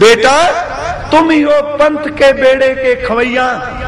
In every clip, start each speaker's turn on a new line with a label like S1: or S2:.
S1: बेटा तुम ही हो पंथ के बेड़े के खवैया,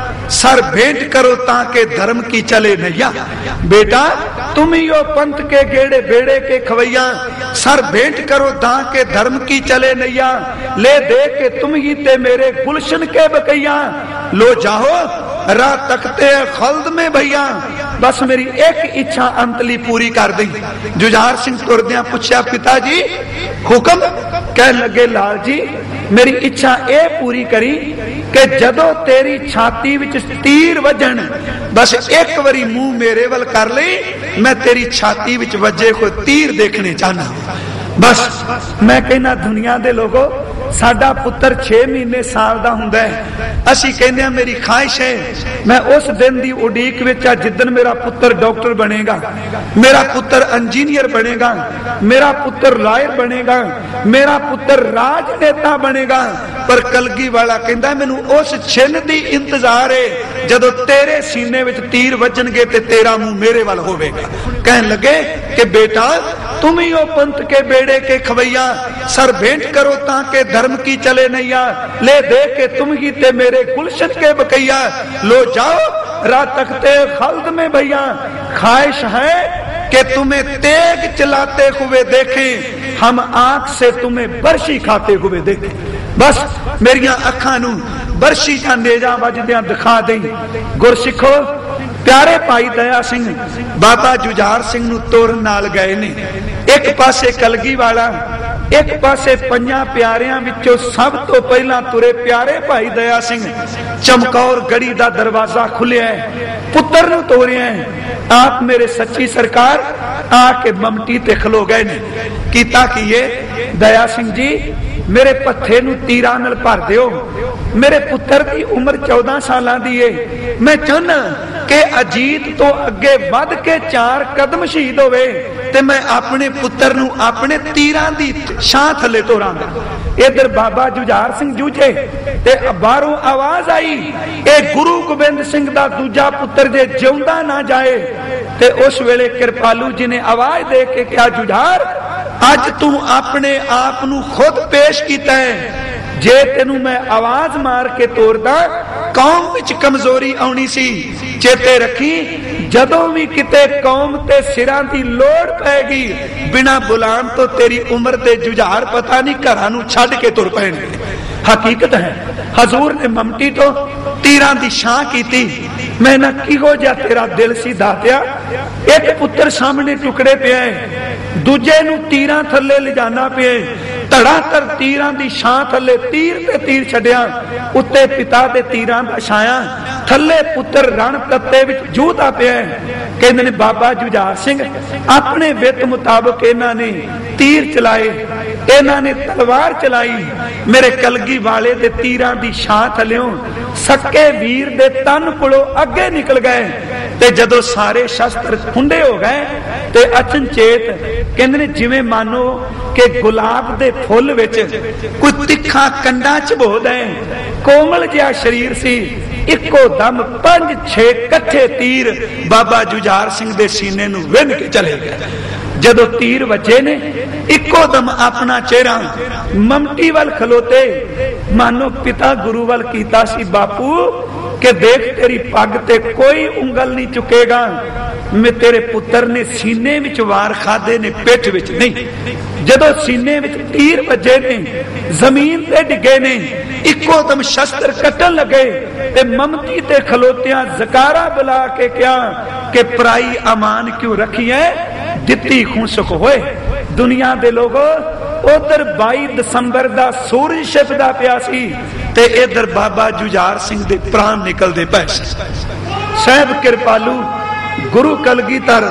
S1: सर भेंट करो ताकि धर्म की चले नैया। बेटा तुम ही हो पंथ के गेड़े बेड़े के खवैया, सर भेंट करो ताकि धर्म की चले नैया। ले दे के तुम ही ते मेरे गुलशन के बकैया, लो जाओ राह तकते खल्द में भैया। बस मेरी एक इच्छा अंतली पूरी कर दी। जुझार सिंह तुरदिया पूछा पिताजी हुक्म? कह लगे लाल जी मेरी इच्छा ए पूरी करी कि जदों तेरी छाती विच तीर वजन, बस एक बारी मुंह मेरे वल कर ले, मैं तेरी छाती विच वजे कोई तीर देखने चाहना। बस मैं कहना दुनिया दे लोगों साडा पुत्र 6 महीने साल दा हुंदा है, असी कहने मेरी ख्वाहिश है मैं उस दिन दी उड़ीक विच आ जिद्दन मेरा पुत्र डॉक्टर बनेगा, मेरा पुत्र इंजीनियर बनेगा, मेरा पुत्र लॉयर बनेगा, मेरा पुत्र राजनेता बनेगा। पर कलगी वाला कहंदा मैनू उस छिन दी इंतजार है जदों तेरे सीने विच तीर वजणगे ते तेरा मुंह मेरे वल होवेगा। कहन लगे कि बेटा तुम ही हो पंथ के बेड़े के खवैया, सर भेंट करो ताकि धर्म की चले नैया। ले दे के तुम ही ते मेरे गुलशन के बकैया, लो जाओ राह तकते खल्द में भैया। ख्वाहिश है कि तुम्हें तेग चलाते हुए देखें, हम आंख से तुम्हें बरशी खाते हुए देखें। बस मेरिया अखां नू बरशी का नेजा वजदियां दिखा दे। गुरसिखो प्यारे भाई दया सिंह बाबा जुझार सिंह नू तोरन नाल गए ने। एक पासे कलगी वाला, एक पासे पंजा प्यारियां विचों सब तो पहला तुरे प्यारे भाई दया सिंह। चमकौर गढ़ी दा दरवाजा खुलिया है, पुत्र नू तोरिया है। आप मेरे सच्ची सरकार आके ममटी ते खलो गए ने। कीता कीए दया सिंह जी मेरे पत्थे नू तीरां नाल भर दिओ, मेरे पुत्र की उम्र 14 सालां दी है। मैं चाहना कि अजीत तो अगे वध के 4 कदम शहीद होवे ते मैं अपने पुत्र नू अपने तीरां दी छां थले तोरांगा। इधर बाबा जुझार सिंह जूझे ते बाहरों आवाज आई ए गुरु गोबिंद सिंह दा दूजा पुत्र जे जिउंदा ना जाए। ते उस वेले कृपालू जी ने आवाज दे के कहा जुझार अज तू अपने आप नू खुद पेश कीता है, जे तेनू मैं आवाज मार के तोड़दा कौम विच कमजोरी आउणी सी। चेते रखी जदों भी किते कौम ते सिरां दी लोड़ पैगी बिना बुलान तो तेरी उम्र ते जुझार पता नहीं घरां नू छड्ड के तुर पैणगे। हकीकत है हजूर ने ममटी तो तीरां दी छां कीती। मैं ना किहो जिहा तेरा दिल सी दातिया, एक पुत्र सामने टुकड़े पिया है, दूजे नू तीरां थल्ले ले जाना पिया, धड़ाधड़ तीरां दी छां थल्ले तीर ते तीर छड्डिया, उत्ते पिता दे तीरां दा छाया, थल्ले पुत्र रण तत्ते विच जूझदा पिया। कहंदे ने बाबा जुझार सिंह अपने वित मुताबिक इन्हां ने तीर चलाए, इन्हां ने तलवार चलाई, मेरे कलगी वाले दे तीरां दी छां थल्लियों सक्के वीर दे तन कोलों अगे निकल गए। ते जदों सारे शस्त्र खुंडे हो गए ते अचनचेत कहंदे ने जिवें मानो कि गुलाब दे फुल विच कोई तिखा कंडा चबो दे, कोमल जिहा शरीर सी। इको दम 5-6 कट्ठे तीर बाबा जुझार सिंह दे सीने नू विंध के चले गए। जदों तीर वजे ने इको दम अपना चेहरा ममटी वाल खलोते मानो पिता गुरु वाल कीता सी, बापू के देख तेरी पग ते कोई उंगल नहीं चुकेगा। मैं तेरे पुत्र ने सीने विच वार खादे ने, पिठ विच नहीं। जदों सीने विच तीर वजे ने जमीन ते डिगे ने, इको दम शस्त्र कटन लगे ते ममती ते खलोतियां जकारा बुला के क्या कि पराई अमान क्यों रखी है, दित्ती खून सुख होए। दुनिया दे लोगों उधर 22 दिसंबर दा सूरज छिपदा पिया सी ते इधर बाबा जुझार सिंह दे प्राण निकलदे पए सी। साहब कृपालू गुरु कलगीधर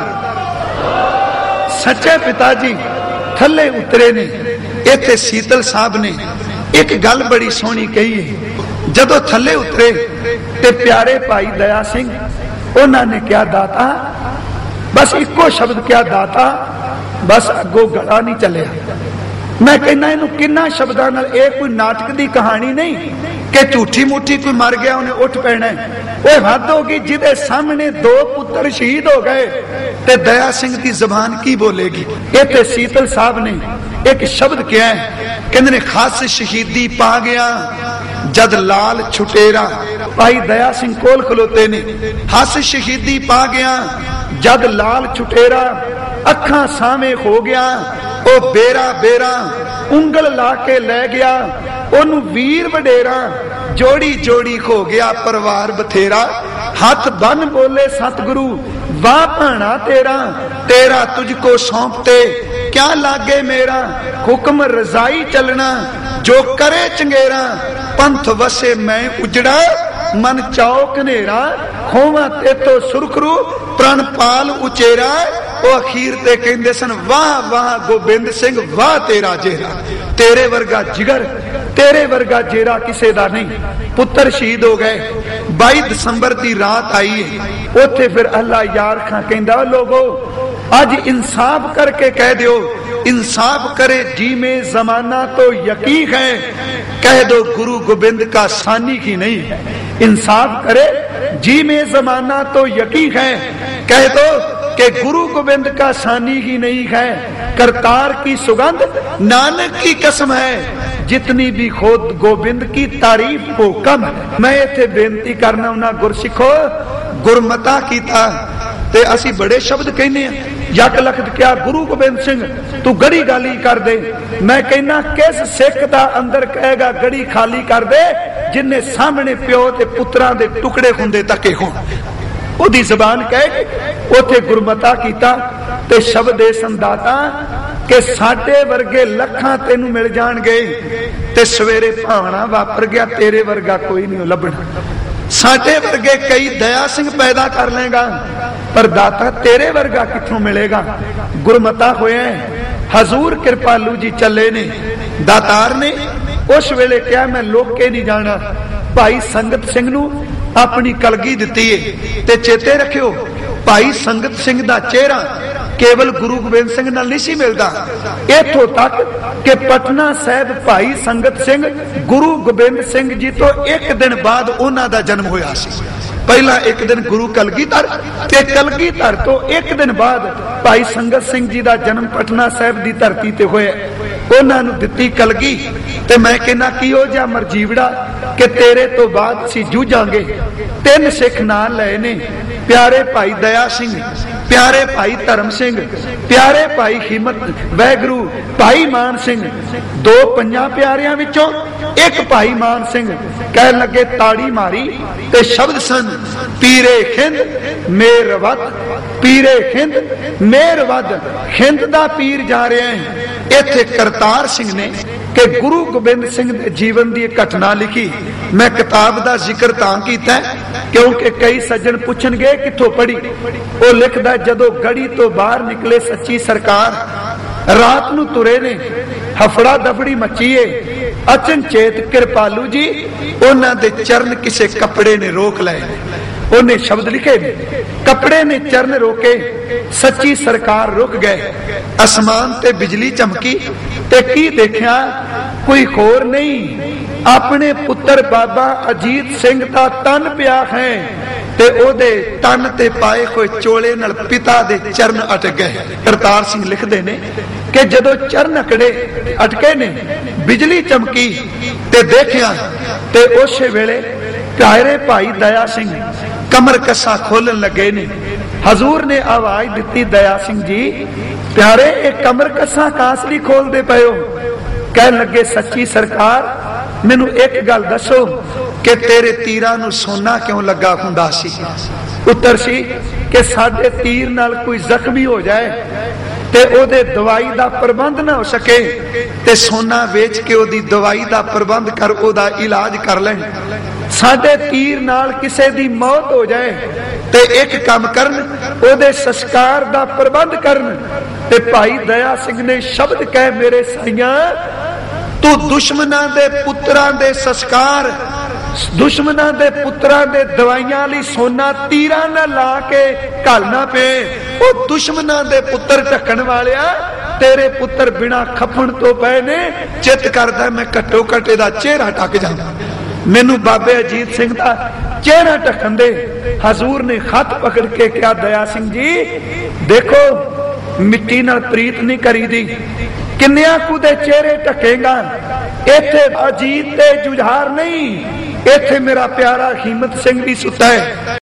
S1: सच्चे पिताजी थले उतरे ने। इत्थे शीतल साहब ने एक गल बड़ी सोहनी कही है। जदों थले उतरे ते प्यारे भाई दया सिंह उन्होंने क्या दाता, बस इको शब्द क्या दाता, बस अगों गला नहीं चलिया। मैं कहना इनू किन्ना शब्दां नाल, कोई नाटक की कहानी नहीं, कि झूठी मूठी कोई मर गया उन्हें उठ पैना है। हद होगी जिदे सामने 2 पुत्र शहीद हो गए ते दया सिंह की जबान की बोलेगी। इत्थे शीतल साहब ने एक शब्द किया है, कहंदे ने खास शहीदी पा गया जद लाल छुटेरा। भाई दया सिंह कोल खलोते ने, हस शहीदी पा गया जद लाल छुटेरा, अखा सामे हो गया ओ बेरा बेरा, उंगल ला के ले गया ओनू वीर वडेरा, जोड़ी जोड़ी खो गया परिवार बथेरा, हाथ बन बोले सतगुरु वाह भाना तेरा, तेरा तुझको सौंपते क्या लागे मेरा, हुक्म रजाई चलना जो करे चंगेरा, पंथ वसे मैं उजड़ा मन चाओ कनेरा, खोवा ते तो सुरखरू प्रणपाल उचेरा। वो अखीर ते कहंदे सन वाह वाह गोबिंद सिंह वाह तेरा जेरा, तेरे वर्गा जिगर तेरे वर्गा जेरा किसे दा नहीं। पुत्र शहीद हो गए। 22 दिसंबर की रात आई है, उथे फिर अल्लाह यार खां कहंदा लोगो आज इंसाफ करके कह दो, इंसाफ करे जी में जमाना तो यकीन है, कह दो गुरु गोबिंद का सानी की नहीं है। इंसाफ करे जी में जमाना तो यकीन है, कह दो कि गुरु गोबिंद का सानी ही नहीं है, करतार की सुगंध नानक की कसम है, जितनी भी खुद गोबिंद की तारीफ को कम है। मैं इत्थे बेनती करना उन्ना गुरसिखो गुरमता कीता ते असी बड़े शब्द कहने यक लखत क्या गुरु गोबिंद सिंह तू गड़ी गाली कर दे। मैं कहना किस सिख दा अंदर कहेगा गड़ी खाली कर दे जिन्ने सामने प्यो ते पुत्रां दे टुकड़े हुंदे तके होण। ओदी जबान कह उथे गुरमता कीता ते शब्द दे संदाता कि साडे वर्गे लखां तेनू मिल जाणगे ते सवेरे भावना वापर गया तेरे वर्गा कोई नहीं लभना। साडे वर्गे कई दया सिंह पैदा कर लेगा पर दाता तेरे वर्गा किथों मिलेगा। गुरमता होया हजूर कृपालू जी चले ने, दातार ने उस वेले क्या मैं लोके नहीं जाना। भाई संगत सिंह नू अपनी कलगी दिती है ते चेते रखियो भाई संगत सिंह दा चेहरा केवल गुरु गोबिंद सिंह नाल नहीं सी मिलदा, इथों तक कि पटना साहब भाई संगत सिंह गुरु गोबिंद सिंह जी तो एक दिन बाद उन्हां दा जन्म होया सी। पहला एक दिन गुरु कलगीधर ते कलगीधर तो एक दिन बाद भाई संगत सिंह जी दा जन्म पटना साहब दी धरती ते होया। उन्हां नूं दित्ती कलगी ते मैं कहना की हो जा मरजीवड़ा कि तेरे तो बाद सी जूझांगे। 3 सिख नाम लए ने, प्यारे भाई दया सिंह, प्यारे भाई धर्म सिंह, प्यारे भाई हिम्मत वैगुरु, भाई मान सिंह। 2 पंजां प्यारियां विचों एक भाई मान सिंह कह लगे ताड़ी मारी ते शब्द सन पीरे खिंद मेरवद, पीरे खिंद मेरवद, खिंद दा पीर जा रहे हैं। इत्थे करतार सिंह ने कि गुरु गोबिंद सिंह दे जीवन दी घटना लिखी। मैं किताब दा जिक्र तां कीता क्योंकि कई सज्जन पुछणगे किथों पढ़ी। वो लिखदा जदों गड़ी तो बाहर निकले सच्ची सरकार, रात नूं तुरे ने, हफड़ा दफड़ी मची है, अचनचेत कृपालू जी उन्हां दे चरण किसे कपड़े ने रोक लए। उन्हें शब्द लिखे कपड़े ने चरण रोके, सच्ची सरकार रुक गए। आसमान ते बिजली चमकी ते की देखिया कोई होर नहीं अपने पुत्र बाबा अजीत सिंह दा तन पिया है ते ओदे तन ते पाए कोई चोले नाल पिता दे चरण अटक गए। करतार सिंह लिखदे ने कि जदों चरण अकड़े अटके ने बिजली चमकी ते देखिया ते उस वेले प्यारे भाई दया सिंह कमर कसा खोलन लगे ने। हजूर ने आवाज दी दया सिंह जी प्यारे एक कमर कसा कासली खोल दे पयो। कह लगे सच्ची सरकार मैनू एक गल दसो कि तेरे तीरां नू सोना क्यों लगा हुंदा सी। उत्तर सी कि साडे तीर नाल कोई जख्मी हो जाए ते ओदे दवाई दा प्रबंध ना हो सके ते सोना वेच के ओदी दवाई दा प्रबंध कर ओदा इलाज कर लें। साडे तीर नाल किसे दी मौत हो जाए ते एक काम करन ओदे संस्कार दा प्रबंध करन। ते भाई दया सिंह ने शब्द कह मेरे साईयां तू दुश्मनां दे पुत्रां दे संस्कार, दुश्मनां दे पुत्रां दे दवाइयां लई सोना तीरां ना ला के घलना पे। ओ दुश्मनां दे पुत्र ढकण वालिया तेरे पुत्र बिना खपण तो पए ने, चित करदा मैं घट्टो घट इहदा चेहरा ढक जांदा। मैनू बाबे अजीत सिंह दा चेहरा ढकन दे। हजूर ने खत पकड़ के क्या, दया सिंह जी देखो मिट्टी नाल प्रीत नहीं करी दी, किन्निया कू दे चेहरे ढकेगा। इथे अजीत ते जुझार नहीं, इथे मेरा प्यारा हीमत सिंह भी सुता है।